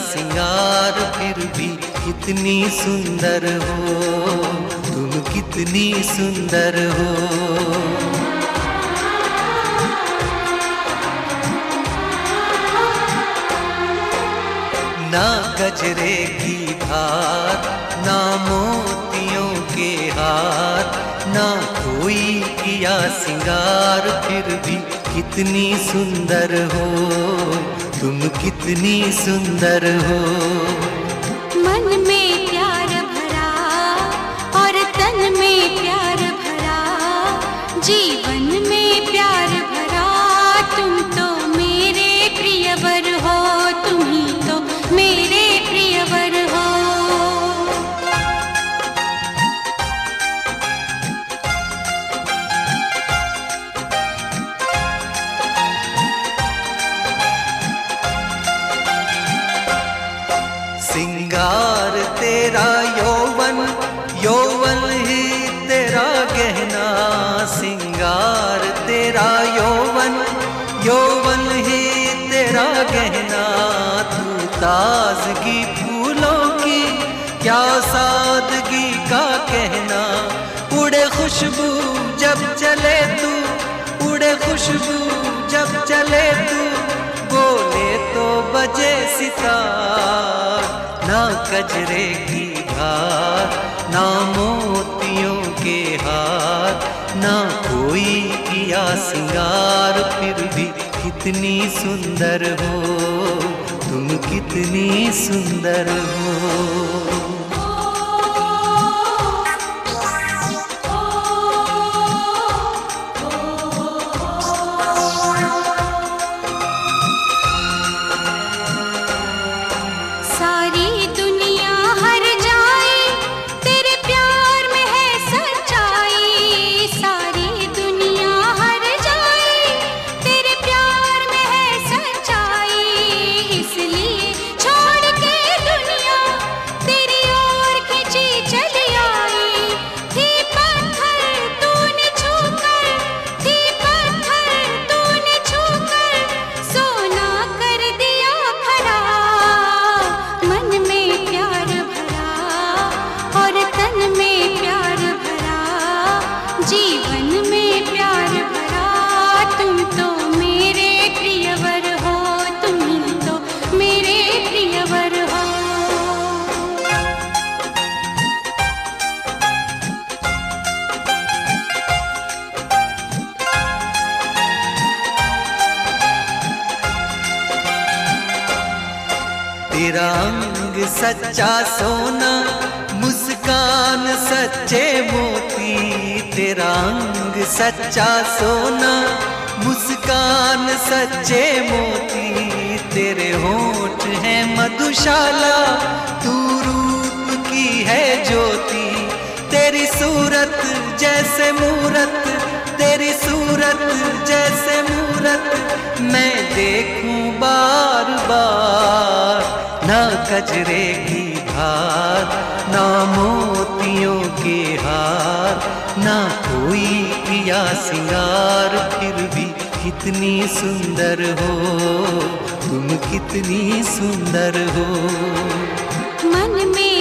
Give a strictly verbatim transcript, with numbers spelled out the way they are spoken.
सिंगार फिर भी कितनी सुंदर हो, तुम कितनी सुंदर हो। ना गजरे की धार, ना मोतियों के हार, ना कोई किया सिंगार फिर भी कितनी सुंदर हो, तुम कितनी सुंदर हो। मन में प्यार भरा और तन में प्यार भरा, जीवन में प्यार भरा, तुम तो मेरे प्रियवर हो, तुम ही तो मेरे प्रियवर हो। सिंगार तेरा यौवन, यौवन ही तेरा गहना, सिंगार तेरा यौवन, यौवन ही तेरा गहना। तू ताजगी फूलों की, क्या सादगी का कहना। उड़े खुशबू जब चले तू, उड़े खुशबू जब चले तू, बोले तो बजे सितार। ना गजरे की धार, ना मोतियों के हार, ना कोई किया सिंगार फिर भी कितनी सुंदर हो, तुम कितनी सुंदर हो। सारी दुनिया हर जाए तेरे प्यार में है सच्चाई, सारी दुनिया हर जाए तेरे प्यार में है सच्चाई। इसलिए छोड़ के दुनिया तेरी ओर खिंची चली आई। थी पत्थर तूने छूकर, थी पत्थर तूने छूकर, सोना कर दिया खरा। मन में प्यार भरा और तन में प्यार भरा, जीवन में प्यार भरा, तुम तो मेरे प्रियवर हो, तुम ही तो मेरे प्रियवर हो। तेरा अंग सच्चा सोना, मुस्कान सच्चे मोती। तेरा अंग सच्चा सोना, मुस्कान सच्चे मोती। तेरे होंठ हैं मधुशाला, तू रूप की है ज्योति। तेरी सूरत जैसे मूरत, तेरी सूरत जैसे मूरत, मैं देखूं बार बार। ना गजरे की धार, ना मोतियों के हार, ना कोई किया सिंगार फिर भी कितनी सुंदर हो, तुम कितनी सुंदर हो। मन में